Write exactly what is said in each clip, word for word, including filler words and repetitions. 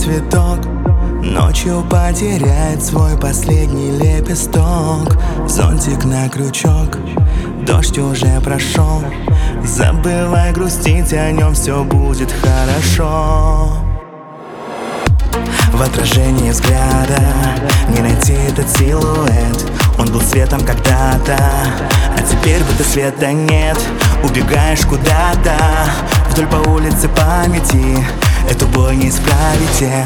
цветок ночью потеряет свой последний лепесток. Зонтик на крючок, дождь уже прошел. Забывай грустить о нем, все будет хорошо. В отражении взгляда не найти этот силуэт. Он был светом когда-то, а теперь будто света нет. Убегаешь куда-то вдоль по улице памяти. Эту боль не исправите.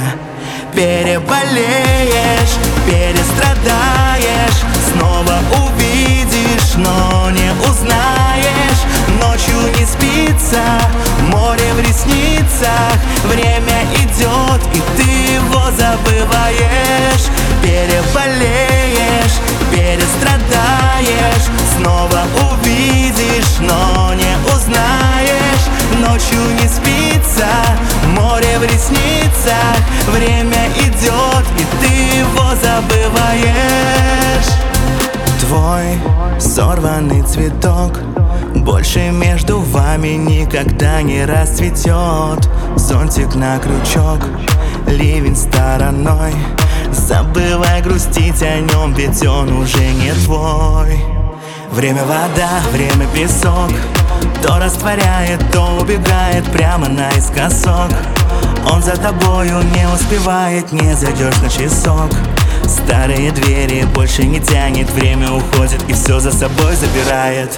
Переболеешь, перестрадаешь, снова увидишь, но не узнаешь. Ночью не спится, море в ресницах. Время идет, и ты его забываешь. Переболеешь, перестрадаешь, снова увидишь, но не узнаешь. Ночью не спится, море в ресницах. Время идет, и ты его забываешь. Твой сорванный цветок больше между вами никогда не расцветет. Зонтик на крючок, ливень стороной. Забывай грустить о нем, ведь он уже не твой. Время вода, время песок. То растворяет, то убегает прямо наискосок. Он за тобою не успевает, не зайдешь на часок. Старые двери больше не тянет, время уходит и все за собой забирает.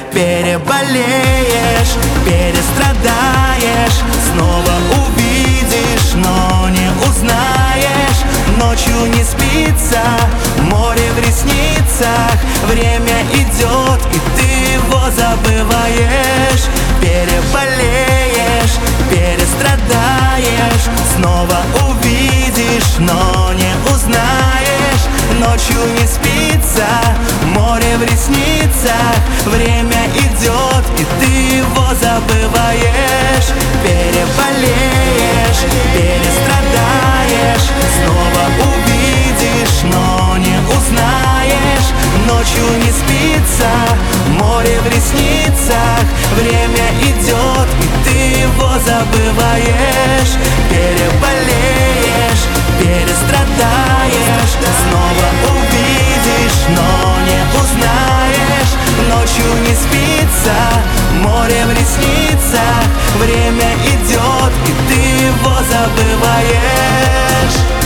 Переболеешь, перестрадаешь, снова увидишь, но не узнаешь. Ночью не спится, море в ресницах. Время идет, и ты его забываешь. Переболеешь, перестрадаешь, снова увидишь, но не узнаешь. Ночью не спится, море в ресницах. Время идет, и ты его забываешь. Переболеешь, перестрадаешь, снова увидишь, но не узнаешь. Ночью не спится, море в ресницах. Время идет, и ты его забываешь. Переболеешь, перестрадаешь, снова увидишь, но не узнаешь. Ночью не спится, море в ресницах. Время идет, и ты его забываешь.